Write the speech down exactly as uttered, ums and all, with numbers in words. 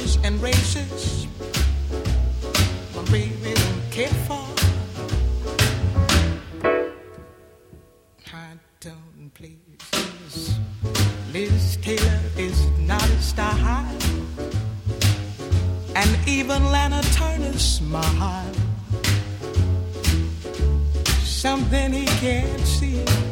colors and races my baby don't care for. I don't please. Liz Taylor is not a star, and even Lana Turner's smile, something he can't see.